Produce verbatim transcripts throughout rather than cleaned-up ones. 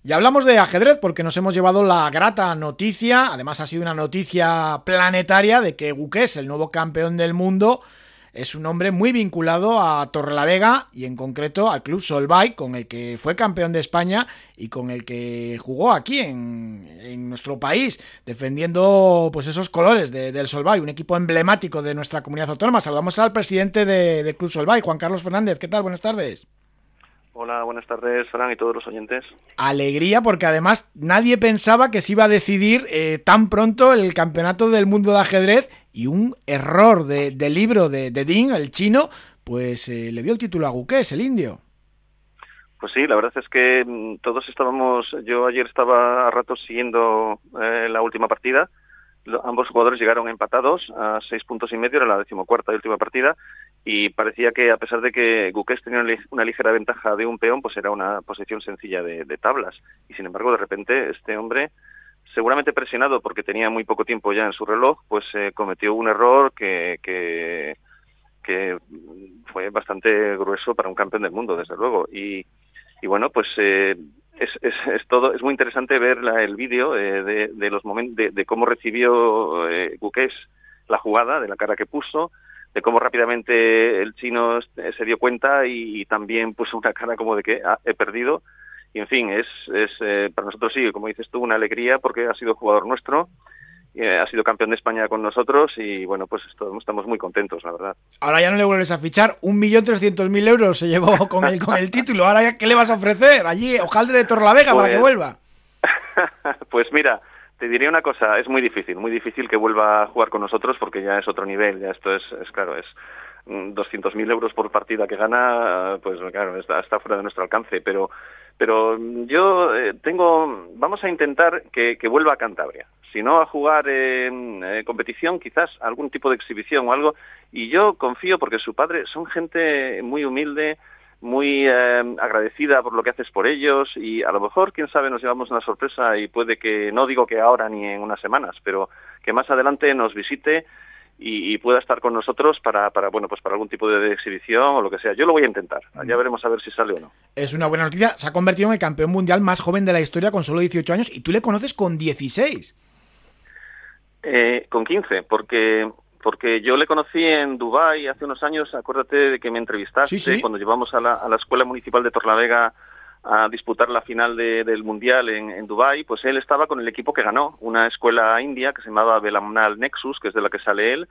Y hablamos de ajedrez porque nos hemos llevado la grata noticia, además ha sido una noticia planetaria, de que Guqués, el nuevo campeón del mundo, es un hombre muy vinculado a Torrelavega y en concreto al Club Solvay, con el que fue campeón de España y con el que jugó aquí en, en nuestro país, defendiendo pues esos colores de, del Solvay, un equipo emblemático de nuestra comunidad autónoma. Saludamos al presidente de, de Club Solvay, Juan Carlos Fernández. ¿Qué tal? Buenas tardes. Hola, buenas tardes, Fran, y todos los oyentes. Alegría, porque además nadie pensaba que se iba a decidir eh, tan pronto el campeonato del mundo de ajedrez, y un error de, de libro de, de Ding, el chino, pues eh, le dio el título a Guqués, el indio. Pues sí, la verdad es que mmm, todos estábamos, yo ayer estaba a ratos siguiendo eh, la última partida. Lo, ambos jugadores llegaron empatados a seis puntos y medio, era la decimocuarta y última partida, y parecía que a pesar de que Guqués tenía una, una ligera ventaja de un peón, pues era una posición sencilla de, de tablas, y sin embargo de repente este hombre, seguramente presionado porque tenía muy poco tiempo ya en su reloj, pues eh, cometió un error que, que, que fue bastante grueso para un campeón del mundo, desde luego, y, y bueno, pues eh, es, es, es todo, es muy interesante ver la, el vídeo eh, de, de los momentos, de, de cómo recibió eh, Guqués la jugada, de la cara que puso, de cómo rápidamente el chino se dio cuenta y, y también puso una cara como de que ah, he perdido. Y en fin, es, es eh, para nosotros sí, como dices tú, una alegría porque ha sido jugador nuestro, eh, ha sido campeón de España con nosotros y bueno, pues esto, estamos muy contentos, la verdad. Ahora ya no le vuelves a fichar, un millón trescientos mil euros se llevó con el, con el título, ahora ya, ¿qué le vas a ofrecer? Allí, hojaldre de Torrelavega pues, para que vuelva. Pues mira, te diré una cosa, es muy difícil, muy difícil que vuelva a jugar con nosotros porque ya es otro nivel, ya esto es, es claro, es doscientos mil euros por partida que gana, pues claro, está, está fuera de nuestro alcance, pero pero yo eh, tengo, vamos a intentar que, que vuelva a Cantabria, si no a jugar en eh, competición, quizás algún tipo de exhibición o algo, y yo confío porque su padre son gente muy humilde, muy eh, agradecida por lo que haces por ellos y a lo mejor, quién sabe, nos llevamos una sorpresa y puede que, no digo que ahora ni en unas semanas, pero que más adelante nos visite y, y pueda estar con nosotros para, para, bueno, pues para algún tipo de, de exhibición o lo que sea. Yo lo voy a intentar, ya veremos a ver si sale o no. Es una buena noticia, se ha convertido en el campeón mundial más joven de la historia con solo dieciocho años y tú le conoces con dieciséis. Eh, con quince, porque... Porque yo le conocí en Dubái hace unos años, acuérdate de que me entrevistaste, sí, sí. cuando llevamos a la, a la Escuela Municipal de Torrelavega a disputar la final de, del Mundial en, en Dubái, pues él estaba con el equipo que ganó, una escuela india que se llamaba Velamnal Nexus, que es de la que sale él,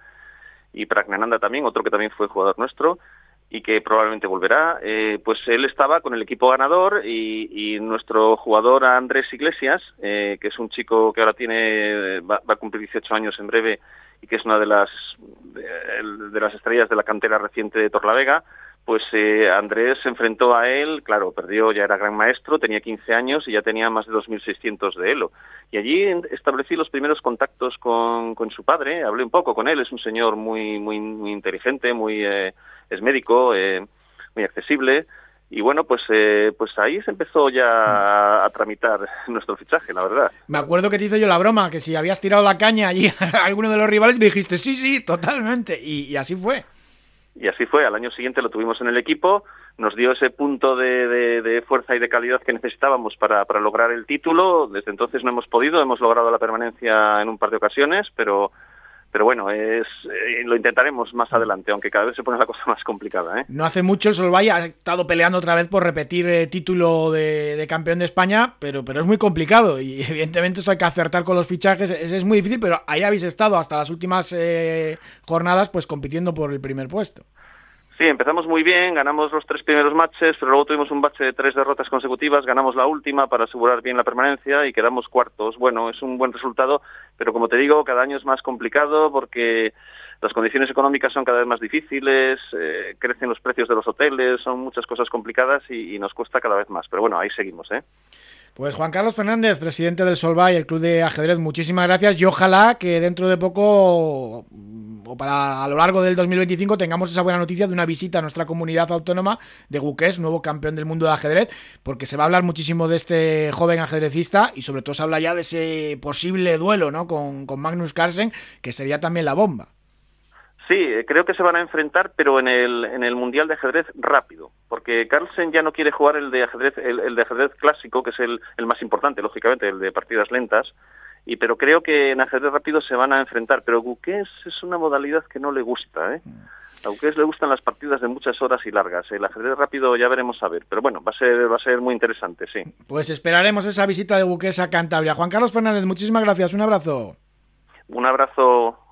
y Pragnananda también, otro que también fue jugador nuestro, y que probablemente volverá, eh, pues él estaba con el equipo ganador y, y nuestro jugador Andrés Iglesias, eh, que es un chico que ahora tiene va, va a cumplir dieciocho años en breve, y que es una de las de, de las estrellas de la cantera reciente de Torrelavega, pues eh, Andrés se enfrentó a él, claro, perdió, ya era gran maestro, tenía quince años y ya tenía más de dos mil seiscientos de elo. Y allí establecí los primeros contactos con, con su padre, hablé un poco con él, es un señor muy muy, muy inteligente, muy eh, es médico, eh, muy accesible. Y bueno, pues eh, pues ahí se empezó ya a, a tramitar nuestro fichaje, la verdad. Me acuerdo que te hice yo la broma, que si habías tirado la caña allí a alguno de los rivales, me dijiste, sí, sí, totalmente, y, y así fue. Y así fue, al año siguiente lo tuvimos en el equipo, nos dio ese punto de, de, de fuerza y de calidad que necesitábamos para, para lograr el título. Desde entonces no hemos podido, hemos logrado la permanencia en un par de ocasiones, pero... Pero bueno, es, eh, lo intentaremos más adelante, aunque cada vez se pone la cosa más complicada, ¿eh? No hace mucho el Solvay ha estado peleando otra vez por repetir eh, título de, de campeón de España, pero, pero es muy complicado y evidentemente esto hay que acertar con los fichajes, es, es muy difícil, pero ahí habéis estado hasta las últimas eh, jornadas pues compitiendo por el primer puesto. Sí, empezamos muy bien, ganamos los tres primeros matches, pero luego tuvimos un bache de tres derrotas consecutivas, ganamos la última para asegurar bien la permanencia y quedamos cuartos. Bueno, es un buen resultado, pero como te digo, cada año es más complicado porque las condiciones económicas son cada vez más difíciles, eh, crecen los precios de los hoteles, son muchas cosas complicadas y, y nos cuesta cada vez más. Pero bueno, ahí seguimos, ¿eh? Pues Juan Carlos Fernández, presidente del Solvay, el club de ajedrez, muchísimas gracias y ojalá que dentro de poco o para a lo largo del dos mil veinticinco tengamos esa buena noticia de una visita a nuestra comunidad autónoma de Guqués, nuevo campeón del mundo de ajedrez, porque se va a hablar muchísimo de este joven ajedrecista y sobre todo se habla ya de ese posible duelo, ¿no? con, con Magnus Carlsen, que sería también la bomba. Sí, creo que se van a enfrentar, pero en el en el Mundial de Ajedrez rápido, porque Carlsen ya no quiere jugar el de ajedrez el, el de ajedrez clásico, que es el, el más importante, lógicamente, el de partidas lentas, y pero creo que en ajedrez rápido se van a enfrentar, pero Guqués es una modalidad que no le gusta, ¿eh? A Guqués le gustan las partidas de muchas horas y largas. El ajedrez rápido ya veremos a ver, pero bueno, va a ser va a ser muy interesante, sí. Pues esperaremos esa visita de Guqués a Cantabria. Juan Carlos Fernández, muchísimas gracias, un abrazo. Un abrazo.